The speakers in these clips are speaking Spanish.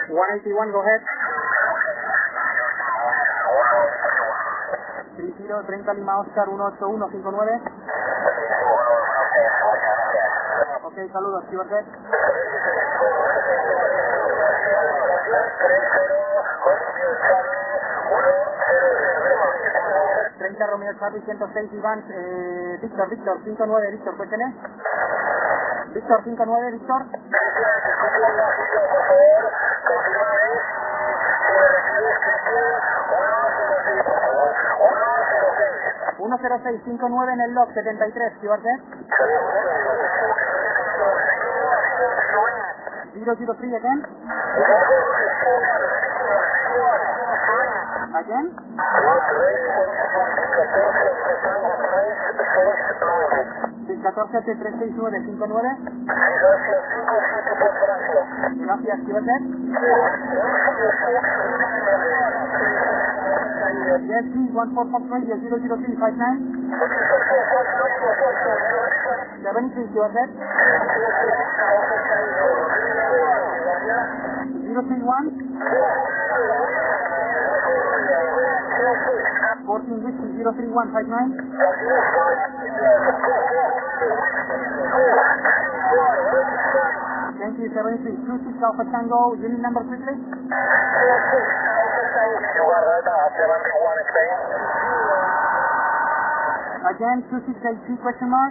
181, go ahead. 30 Lima Oscar 18159. Ok, saludos, Stewardess. 30 Romeo Charlie 106 Iván, Víctor 59, Víctor, ¿puede tener? Víctor 59, Víctor. 10659 en el log 73, Stewardess. 003 again. Again. 14T36959. Gracias, Stewardess. Yes, please, 144 radio 00359. 73, Stewardess. 031. 14 Whiskey 03159. Thank you, 73. 26 Alpha Tango, unit number quickly. Again, 2682 question mark.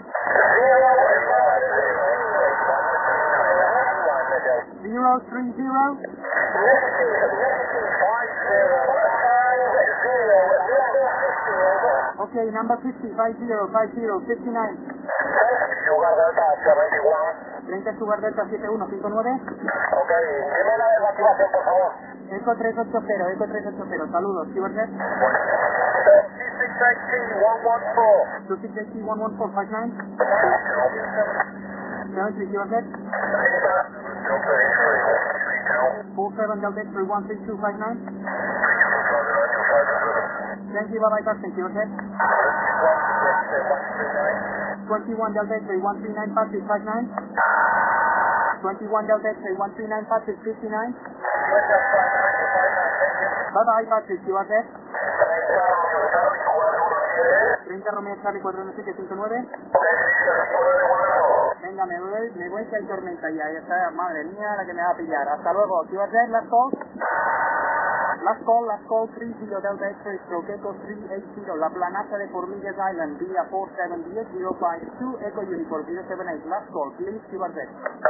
030. Okay, number 50, 59. 30 Sugar Delta 7159. Ok, dime la evacuación, por favor. Eco 380, saludos, Stewardess. 2680-114. 73, Stewardess. 47 Delta X-ray 13259. Thank you, bye-bye, Captain, Stewardess. 21 Delta X-ray 139 Patrick 59. 21 Delta X-ray 139 Patrick 59. Bye-bye, Patrick, Stewardess. 30 Romeo Charlie 49759. Venga, me voy que hay tormenta ya está, madre mía, la que me va a pillar. Hasta luego, Stewardess, last call. Last call 30 Delta X-ray stroke Echo 380, La Planaza de Formigues Island, via 471052, Echo Uniform 078, last call, please, Stewardess.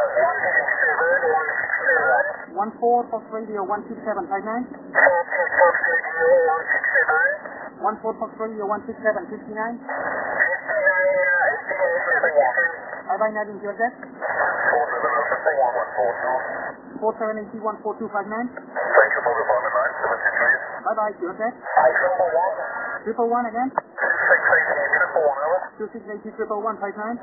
14 Fox Radio 16759. 14 Fox Radio 16759. Bye-bye, Nadine, Stewardess. 4781-4259. Bye-bye, Stewardess. 111 again. 2680-11159.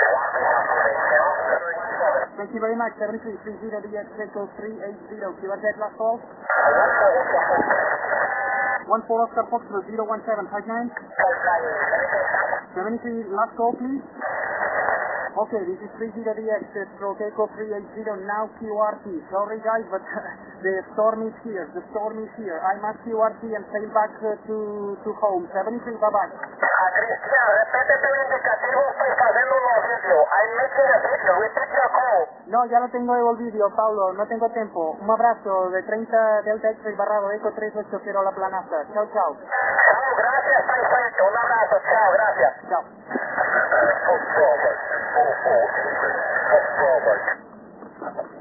Thank you very much. 7330 DX Echo 380, Stewardess, last call. 14 Oscar Foxtrot 01759. 73 last call, please. Okay, this is 30 DX stroke Echo 380, now QRT. Sorry guys, but the storm is here. I must QRT and sail back to home. 73, bye-bye. Cristian, repítete el indicativo, estoy haciendo un vídeo. I'm making a video, repeat your call. No, ya lo tengo el vídeo, Paulo, no tengo tiempo. Un abrazo de 30 Delta X-ray barrado Eco 380 La Planaza. Chao, chao. Chao, gracias, perfecto. Un abrazo, chao, gracias. Chao.